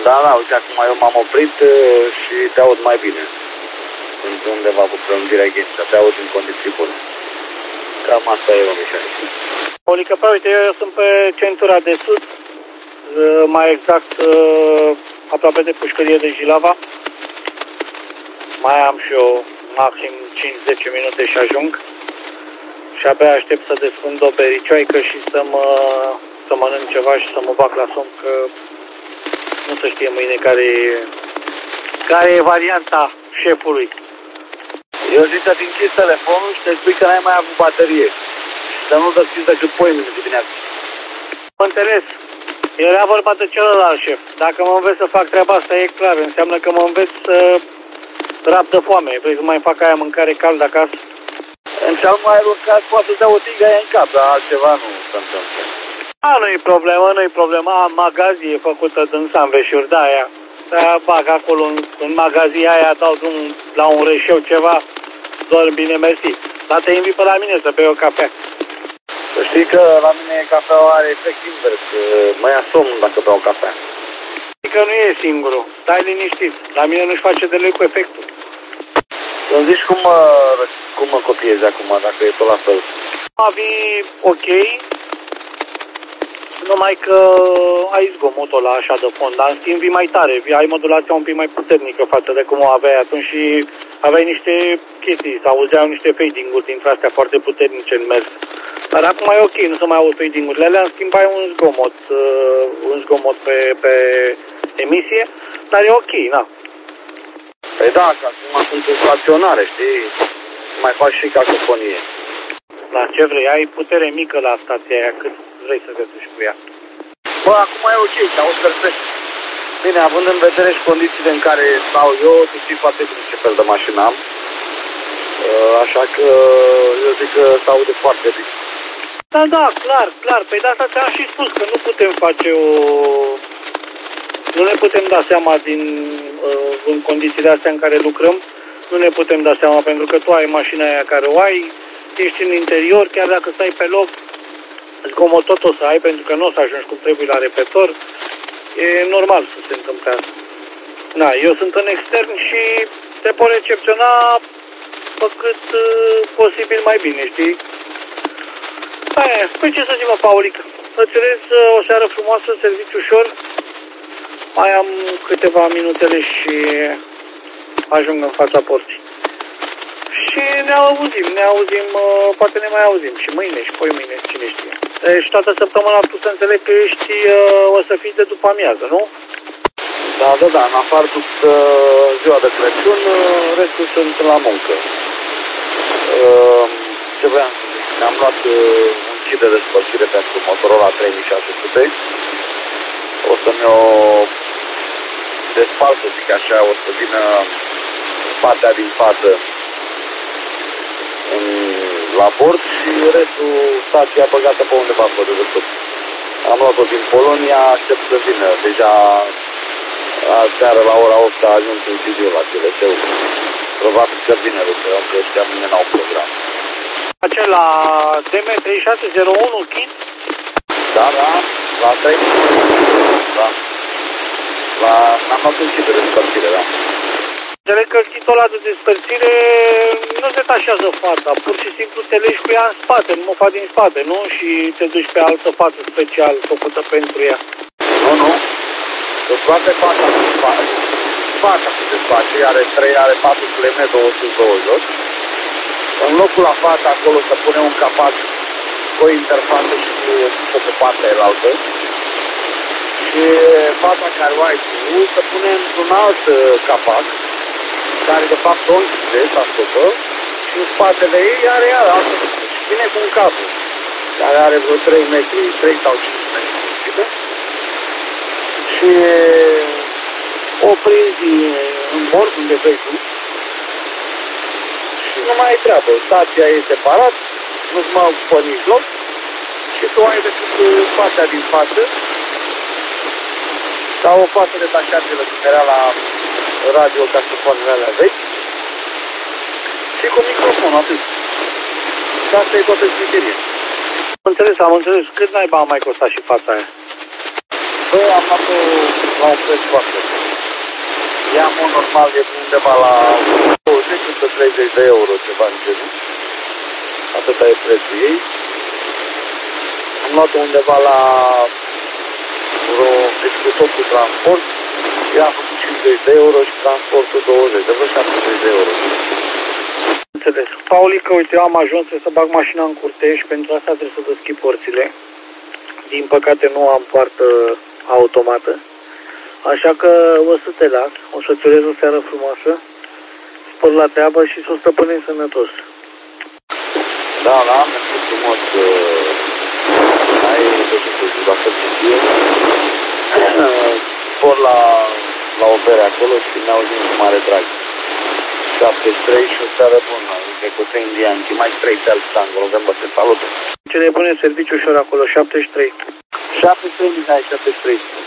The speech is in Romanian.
Da, da, uite, acum eu m-am oprit și te aud mai bine. Sunt undeva cu prelungirea gheților, te aud în condiții bune. Cam asta e, Mișa. Paulica, uite, eu sunt pe centura de sud, mai exact aproape de pușcărie de Jilava. Mai am și eu maxim 5-10 minute și ajung. Și abia aștept să desfund o bericioaică și să mănânc ceva și să mă bag la somn, că nu se știe mâine care e varianta șefului. Eu zic să-ți închizi telefonul și te spui că n-ai mai avut baterie. Să nu deschizi decât poimine dimineața. Mă înțeles. Era vorba de celălalt șef. Dacă mă înveți să fac treaba asta, e clar. Înseamnă că mă înveți să rap de foame. Vrei să mai fac aia mâncare caldă acasă? În cel mai rău caz poate să dea o tigă aia în cap, dar altceva nu se întâmplă. Nu-i problemă, nu-i problemă. Am magazie făcută din sandvișuri de aia. Bag acolo în magazia aia, dau la un reșeu ceva, doar bine mersi. Dar te invit pe la mine să bei o cafea. Să știi că la mine cafeaua are efect invers, mă ia somn dacă beau cafea. Știi că nu e singurul, stai liniștit, la mine nu-și face deloc cu efectul. Îmi zici cum mă copiezi acum, dacă e tot la fel. Avii ok, numai că ai zgomotul ăla așa de fond, dar în schimb vii mai tare, ai modulația un pic mai puternică față de cum o aveai atunci și aveai niște chestii, sau auzeau niște fading-uri dintre astea foarte puternice în mers. Dar acum e ok, nu se mai aud fading-urile alea, în schimb ai un zgomot pe emisie, dar e ok, na. Păi da, că acum sunt inflaționare, știi? Mai faci și cacofonie. Da, ce vrei, ai putere mică la stația aia, cât vrei să te duci cu ea. Bă, acum e ok, te auzi perfect. Bine, având în vedere și condițiile în care stau eu, tu știi foarte bine ce fel de mașină am. Așa că eu zic că se aude foarte bine. Da, da, clar. Păi de asta ți-am și spus că nu putem face nu ne putem da seama în condițiile astea în care lucrăm, nu ne putem da seama pentru că tu ai mașina aia care o ai, ești în interior, chiar dacă stai pe loc, zgomot tot o să ai pentru că nu o să ajungi cum trebuie la repetor. E normal să se întâmple asta. Da, eu sunt în extern și te pot recepționa pe cât posibil mai bine, știi? Păi ce să zic, mă, Paulica? Îți urez o seară frumoasă, serviciu ușor. Mai am câteva minutele și ajung în fața porții. Și ne auzim, poate ne mai auzim și mâine și poi mâine, cine știe. Și toată săptămâna tu să înțeleg că ești, o să fii de după amiază, nu? Da, în afară de ziua de Crăciun, restul sunt la muncă. Ce vreau să zic? Ne-am luat un kit de despărțire pentru Motorola 3600. O să-mi o despart, să zic așa, o să vină partea din față la bord și restul stația băgată pe undeva pe dedesubt. Am luat-o din Polonia, aștept să vină. Deja aseară la ora 8 a ajuns în Sibiu la CLT-ul. Probabil că vine lucră, că ăștia mine n-au program. Acela DM3601 kit? Da, la 3. Da. Am luat un kit de despărțire, da. Înțeleg că kitul ăla de despărțire nu detașează fața, pur și simplu te legi cu ea în spate, în mofa din spate, nu? Și te duci pe altă față special făcută pentru ea. Nu. Să scoate fața cu spate. Fața se desface, are 4 km 220. În locul la față acolo să pune un capac cu o interfață și cu partea elaltă. Și fața care o ai tu să pune într-un alt capac, care de fapt o închide, s-a scopă, și în spatele ei are altă. Și vine cu un cablu, care are vreo 3 metri, 3 sau 5 metri lungime. Și o prinzi în bord unde vrei tu. Și nu mai ai treabă. Stația e separat, nu-ți mai ocupă nici loc. Și tu ai decât partea din față, sau o față detașabilă cum era la radio ca să foanele alea vechi. Și cu microfon, atât. Și asta e toată smicherie. Am înțeles. Cât naiba a mai costat și fața aia? Bă, am luat-o la un preț foarte Ea, mod normal, e undeva la 20-30 de euro, ceva în genul. Atâta e prețul ei. Am luat undeva la deci cu tot cu transport. Ea a făcut 50 de euro și transportul 20, de vreo 70 de euro. Înțeles. Paulică, uite, eu am ajuns să bag mașina în curte și pentru asta trebuie să deschid porțile. Din păcate nu am poartă automată. Așa că o să te las, o să-ți urez o seară frumoasă, spor la treabă și să o stăpânim sănătos. Da, mersi frumos. Ai de dacă știu. Spor la o bere acolo și ne auzim cu mare drag. 73 și o seară bună. Uite cu te indianchi, mai 3 pe alt angolo, vă te salut. Ce nebune serviciu ușor acolo, 73. 73, Mihai, 73.